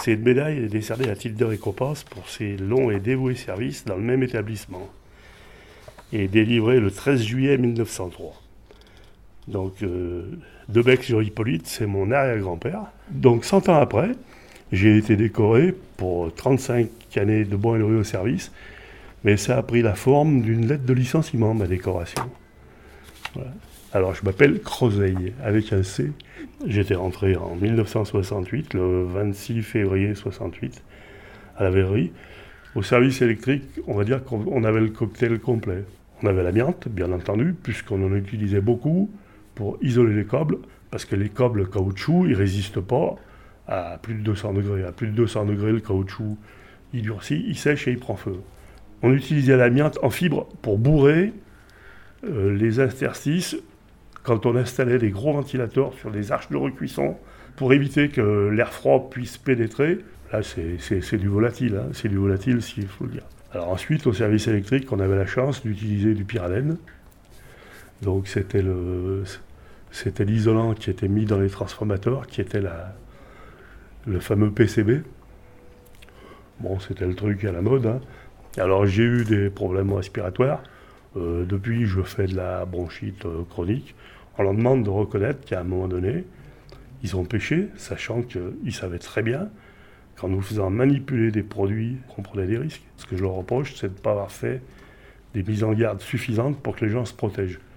Cette médaille est décernée à titre de récompense pour ses longs et dévoués services dans le même établissement et délivrée le 13 juillet 1903. Donc, Debec-sur-Hippolyte, c'est mon arrière-grand-père. Donc, 100 ans après, j'ai été décoré pour 35 années de bons et loyaux services, mais ça a pris la forme d'une lettre de licenciement, ma décoration. Voilà. Alors, je m'appelle Crozeille, avec un C. J'étais rentré en 1968, le 26 février 68, à la verrerie. Au service électrique, on va dire qu'on avait le cocktail complet. On avait l'amiante, bien entendu, puisqu'on en utilisait beaucoup pour isoler les câbles, parce que les câbles caoutchouc, ils ne résistent pas à plus de 200 degrés. À plus de 200 degrés, le caoutchouc, il durcit, il sèche et il prend feu. On utilisait l'amiante en fibre pour bourrer les interstices quand on installait des gros ventilateurs sur les arches de recuisson pour éviter que l'air froid puisse pénétrer. Là, c'est du volatile, hein. C'est du volatile, s'il faut le dire. Alors ensuite, au service électrique, on avait la chance d'utiliser du pyralène. Donc c'était l'isolant qui était mis dans les transformateurs, qui était le fameux PCB. Bon, c'était le truc à la mode, hein. Alors j'ai eu des problèmes respiratoires. Depuis, je fais de la bronchite chronique. On leur demande de reconnaître qu'à un moment donné, ils ont péché, sachant qu'ils savaient très bien qu'en nous faisant manipuler des produits, on prenait des risques. Ce que je leur reproche, c'est de ne pas avoir fait des mises en garde suffisantes pour que les gens se protègent.